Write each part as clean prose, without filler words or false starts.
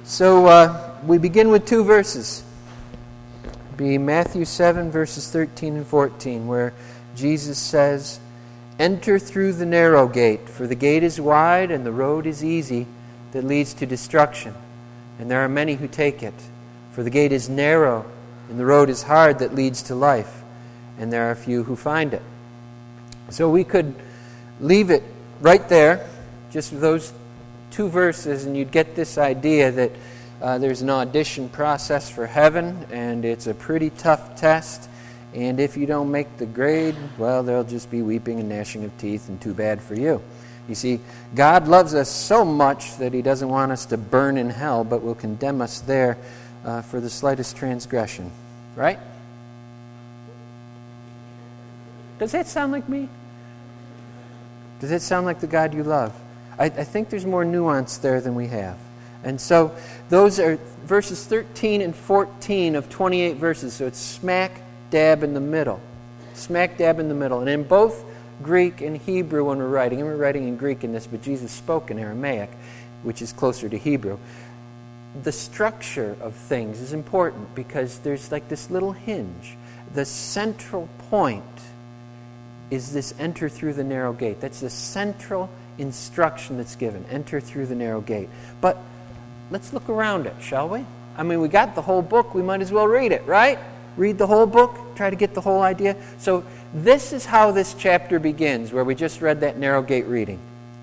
So we begin with two verses. Be Matthew 7, verses 13 and 14, where Jesus says, "Enter through the narrow gate, for the gate is wide and the road is easy that leads to destruction, and there are many who take it. For the gate is narrow and the road is hard that leads to life, and there are few who find it." So we could leave it right there, just those two verses, and you'd get this idea that there's an audition process for heaven, and it's a pretty tough test, and if you don't make the grade, well, there'll just be weeping and gnashing of teeth, and too bad for you. You see, God loves us so much that He doesn't want us to burn in hell, but will condemn us there for the slightest transgression. Right? Does that sound like me? Does that sound like the God you love? I think there's more nuance there than we have. And so those are verses 13 and 14 of 28 verses. So it's smack dab in the middle. Smack dab in the middle. And in both Greek and Hebrew when we're writing, and we're writing in Greek in this, but Jesus spoke in Aramaic, which is closer to Hebrew. The structure of things is important because there's like this little hinge. The central point is this enter through the narrow gate. That's the central instruction that's given. Enter through the narrow gate. But let's look around it, shall we? I mean, we got the whole book. We might as well read it, right? Read the whole book. Try to get the whole idea. So this is how this chapter begins, where we just read that narrow gate reading.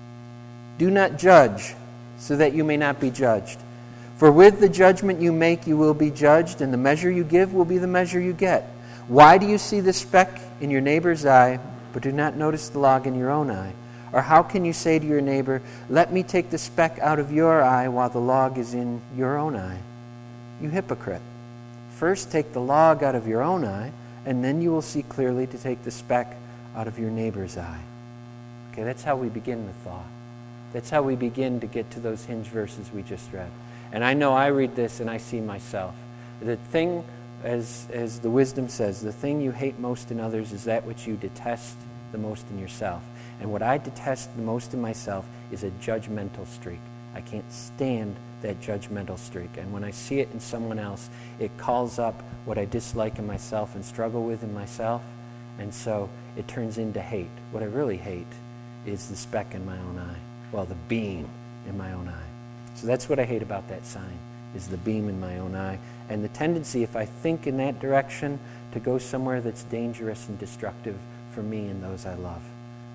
"Do not judge, so that you may not be judged. For with the judgment you make, you will be judged, and the measure you give will be the measure you get. Why do you see the speck in your neighbor's eye, but do not notice the log in your own eye? Or how can you say to your neighbor, 'Let me take the speck out of your eye,' while the log is in your own eye? You hypocrite. First take the log out of your own eye, and then you will see clearly to take the speck out of your neighbor's eye." Okay, that's how we begin the thought. That's how we begin to get to those hinge verses we just read. And I know I read this and I see myself. The thing, as the wisdom says, the thing you hate most in others is that which you detest the most in yourself. And what I detest the most in myself is a judgmental streak. I can't stand that judgmental streak. And when I see it in someone else, it calls up what I dislike in myself and struggle with in myself. And so it turns into hate. What I really hate is the speck in my own eye. Well, the beam in my own eye. So that's what I hate about that sign, is the beam in my own eye. And the tendency, if I think in that direction, to go somewhere that's dangerous and destructive for me and those I love.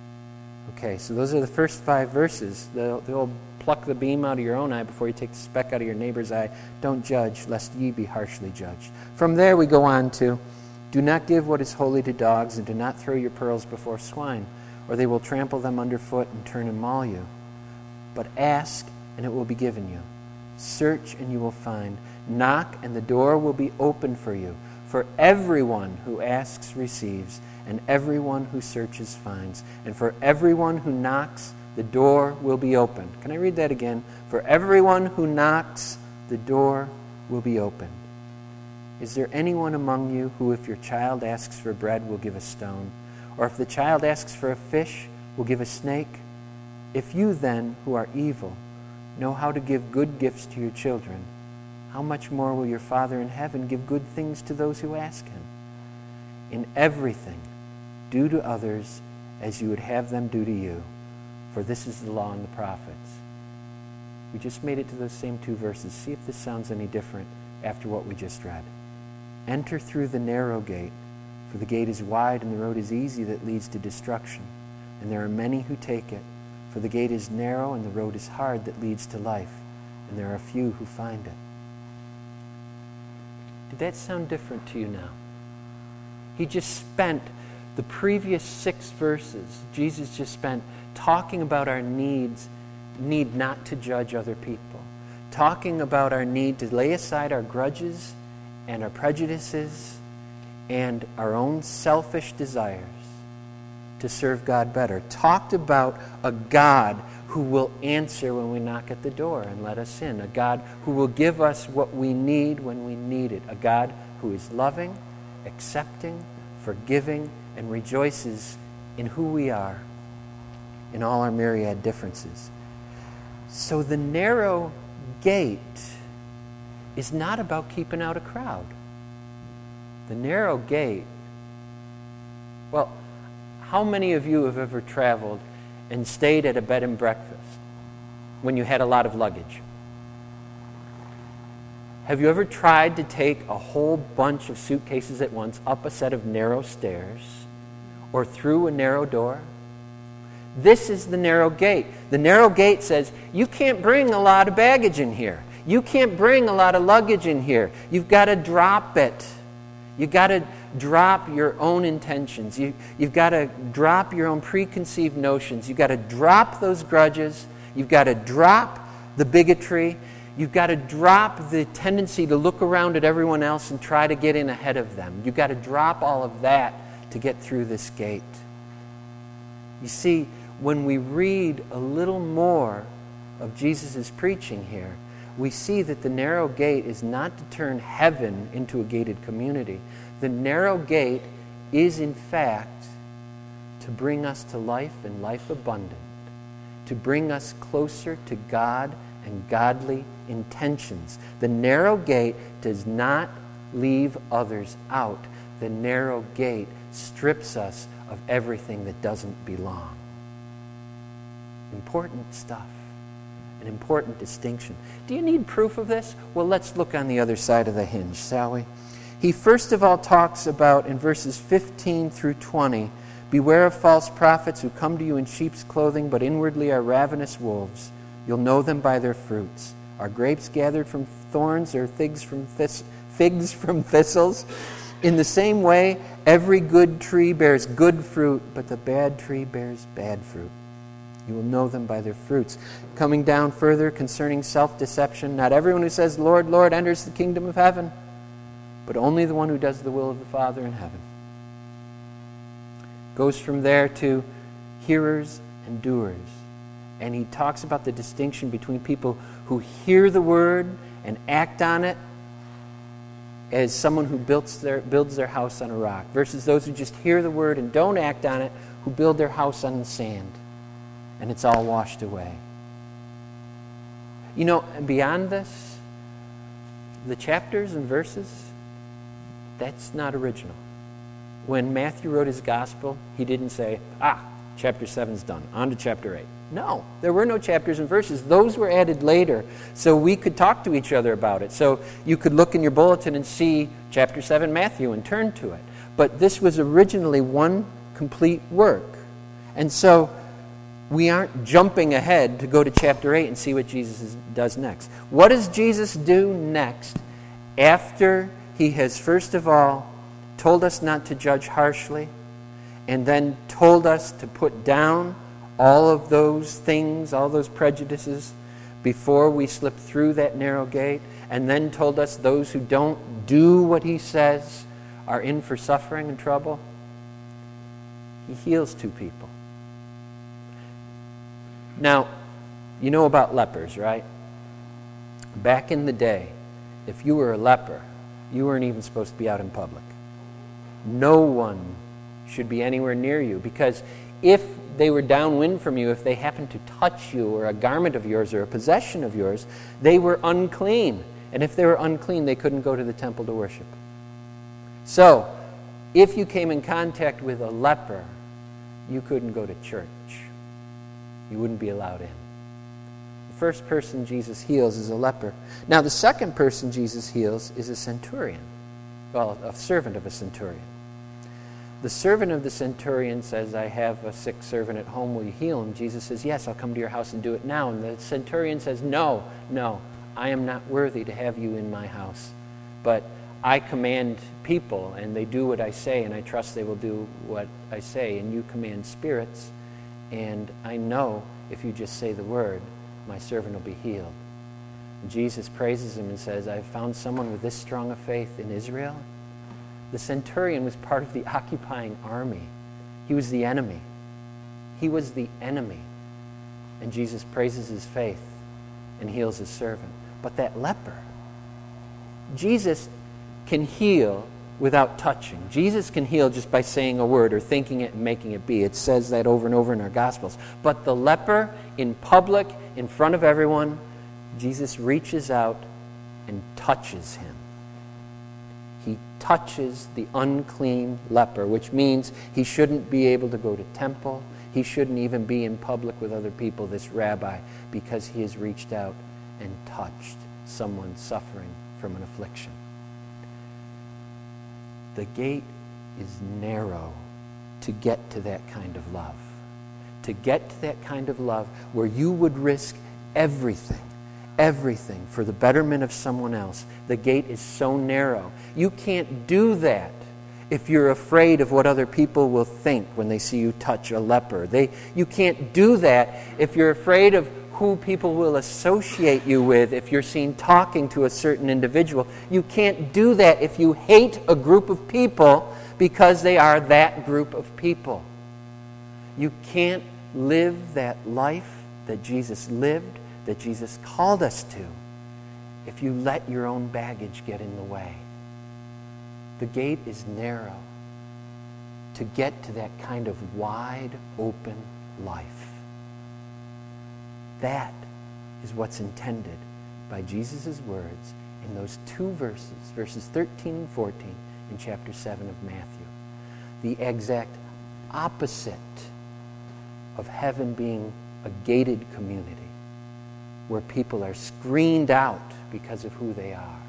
Okay, so those are the first 5 verses. The old pluck the beam out of your own eye before you take the speck out of your neighbor's eye. Don't judge, lest ye be harshly judged. From there we go on to, "Do not give what is holy to dogs, and do not throw your pearls before swine, or they will trample them underfoot and turn and maul you. But ask, and it will be given you. Search, and you will find. Knock, and the door will be open for you. For everyone who asks receives, and everyone who searches finds. And for everyone who knocks, the door will be opened." Can I read that again? "For everyone who knocks, the door will be opened. Is there anyone among you who, if your child asks for bread, will give a stone? Or if the child asks for a fish, will give a snake? If you then, who are evil, know how to give good gifts to your children, how much more will your Father in heaven give good things to those who ask Him? In everything, do to others as you would have them do to you, for this is the law and the prophets." We just made it to those same 2 verses. See if this sounds any different after what we just read. "Enter through the narrow gate, for the gate is wide and the road is easy that leads to destruction, and there are many who take it. For the gate is narrow and the road is hard that leads to life, and there are few who find it." Did that sound different to you now? He just spent the previous 6 verses, Jesus just spent talking about our need not to judge other people, talking about our need to lay aside our grudges and our prejudices and our own selfish desires to serve God better. Talked about a God who will answer when we knock at the door and let us in. A God who will give us what we need when we need it. A God who is loving, accepting, forgiving, and rejoices in who we are, in all our myriad differences. So the narrow gate is not about keeping out a crowd. The narrow gate, well, how many of you have ever traveled and stayed at a bed and breakfast when you had a lot of luggage? Have you ever tried to take a whole bunch of suitcases at once up a set of narrow stairs or through a narrow door? This is the narrow gate. The narrow gate says, you can't bring a lot of baggage in here. You can't bring a lot of luggage in here. You've got to drop it. You've got to drop your own intentions. You've got to drop your own preconceived notions. You've got to drop those grudges. You've got to drop the bigotry. You've got to drop the tendency to look around at everyone else and try to get in ahead of them. You've got to drop all of that to get through this gate. You see, when we read a little more of Jesus' preaching here, we see that the narrow gate is not to turn heaven into a gated community. The narrow gate is, in fact, to bring us to life and life abundant, to bring us closer to God and godly intentions. The narrow gate does not leave others out. The narrow gate strips us of everything that doesn't belong. Important stuff. An important distinction. Do you need proof of this? Well, let's look on the other side of the hinge, shall we? He first of all talks about, in verses 15 through 20, beware of false prophets who come to you in sheep's clothing, but inwardly are ravenous wolves. You'll know them by their fruits. Are grapes gathered from thorns or figs from thistles? In the same way, every good tree bears good fruit, but the bad tree bears bad fruit. You will know them by their fruits. Coming down further concerning self-deception, not everyone who says, Lord, Lord, enters the kingdom of heaven, but only the one who does the will of the Father in heaven. Goes from there to hearers and doers. And he talks about the distinction between people who hear the word and act on it as someone who builds their house on a rock, versus those who just hear the word and don't act on it, who build their house on the sand, and it's all washed away. You know, beyond this, the chapters and verses, that's not original. When Matthew wrote his gospel, he didn't say, chapter 7's done, on to chapter 8. No, there were no chapters and verses. Those were added later so we could talk to each other about it. So you could look in your bulletin and see chapter 7 Matthew and turn to it. But this was originally one complete work. And so we aren't jumping ahead to go to chapter 8 and see what Jesus does next. What does Jesus do next after he has, first of all, told us not to judge harshly, and then told us to put down all of those things, all those prejudices, before we slip through that narrow gate, and then told us those who don't do what he says are in for suffering and trouble? He heals two people. Now, you know about lepers, right? Back in the day, if you were a leper, you weren't even supposed to be out in public. No one should be anywhere near you, because if they were downwind from you, if they happened to touch you or a garment of yours or a possession of yours, they were unclean. And if they were unclean, they couldn't go to the temple to worship. So, if you came in contact with a leper, you couldn't go to church. You wouldn't be allowed in. The first person Jesus heals is a leper. Now, the second person Jesus heals is a centurion. Well, a servant of a centurion. The servant of the centurion says, I have a sick servant at home, will you heal him? Jesus says, yes, I'll come to your house and do it now. And the centurion says, no, I am not worthy to have you in my house. But I command people, and they do what I say, and I trust they will do what I say. And you command spirits, and I know if you just say the word, my servant will be healed. And Jesus praises him and says, I've found someone with this strong a faith in Israel. The centurion was part of the occupying army. He was the enemy. He was the enemy. And Jesus praises his faith and heals his servant. But that leper, Jesus can heal without touching. Jesus can heal just by saying a word or thinking it and making it be. It says that over and over in our Gospels. But the leper, in public, in front of everyone, Jesus reaches out and touches him. He touches the unclean leper, which means he shouldn't be able to go to temple. He shouldn't even be in public with other people, this rabbi, because he has reached out and touched someone suffering from an affliction. The gate is narrow to get to that kind of love. To get to that kind of love where you would risk everything for the betterment of someone else. The gate is so narrow. You can't do that if you're afraid of what other people will think when they see you touch a leper. You can't do that if you're afraid of who people will associate you with if you're seen talking to a certain individual. You can't do that if you hate a group of people because they are that group of people. You can't live that life that Jesus lived, that Jesus called us to, if you let your own baggage get in the way. The gate is narrow to get to that kind of wide open life. That is what's intended by Jesus' words in those two verses, verses 13 and 14 in chapter 7 of Matthew. The exact opposite of heaven being a gated community where people are screened out because of who they are.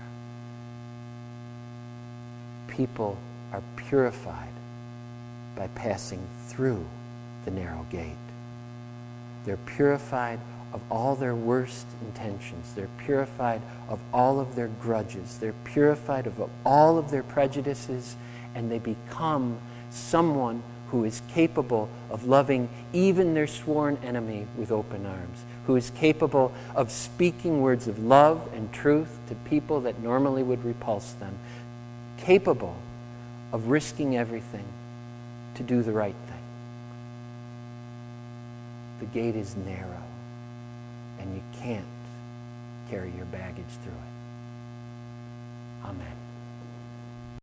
People are purified by passing through the narrow gate. They're purified of all their worst intentions. They're purified of all of their grudges. They're purified of all of their prejudices, and they become someone who is capable of loving even their sworn enemy with open arms, who is capable of speaking words of love and truth to people that normally would repulse them, capable of risking everything to do the right thing. The gate is narrow, and you can't carry your baggage through it. Amen.